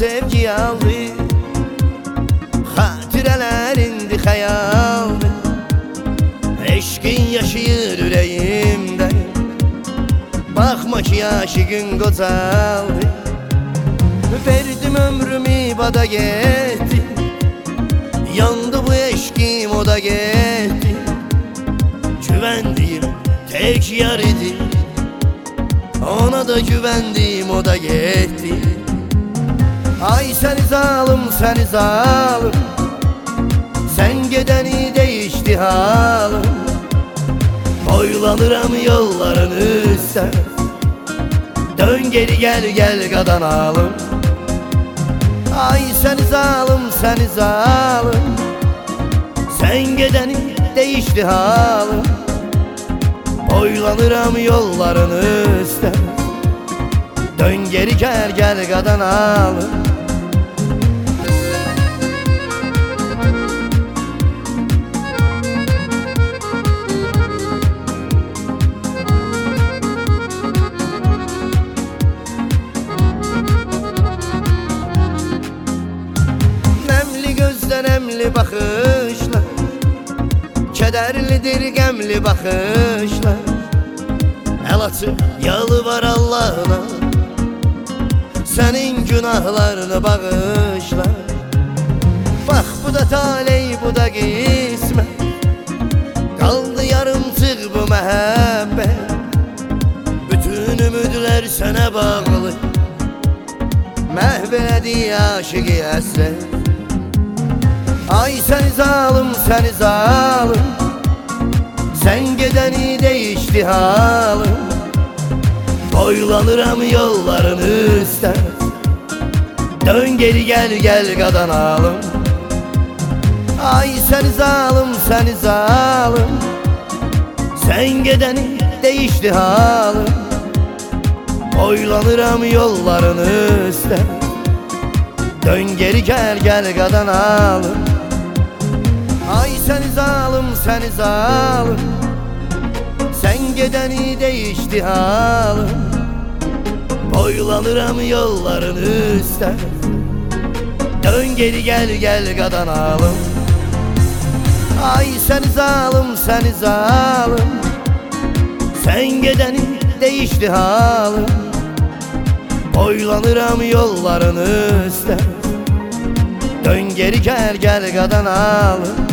sevgi aldı, hatıreler indi hayaldı. Eşkin yaşayır yüreğimde, bakma ki aşıkın qocaldı. Verdim ömrümü bada gitti, yandı bu eşkim o da gitti. Güvendiğim tek yar idi, ona da güvendim o da gitti. Ay seni zalim, seni zalim, sen gideni değişti halim. Boylanıram yolların üstə, dön geri gel gel qadan alım. Ay seni zalim, seni zalim, sen gideni değişti halim. Boylanıram yolların üstə, dön geri gel gel qadan alım. Nemli gözler, nemli bakışlar, kederlidir gemli bakışlar. El açıp yalvar Allah'ına, senin günahlarını bağışla. Bak bu da taley, bu da kısmet, kaldı yarımçıq bu məhəbbət. Bütün ümidler sana bağlı, məhv elədi aşıqı həsrət. Ay seni zalim, seni zalim, sen gideni değişti halim. Boylanıram yolların üstə, dön geri gel gel qadan alım. Ay seni zalim, seni zalim, sen gideni değişti halim. Boylanıram yolların üstə, dön geri gel gel qadan alım. Ay seni zalim, seni zalim, sen gideni değişti halim. Boylanıram yolların üstə, dön geri gel gel qadan alım. Ay seni zalim, seni zalim, sen gideni değişti halim. Boylanıram yolların üstə, dön geri gel gel qadan alım.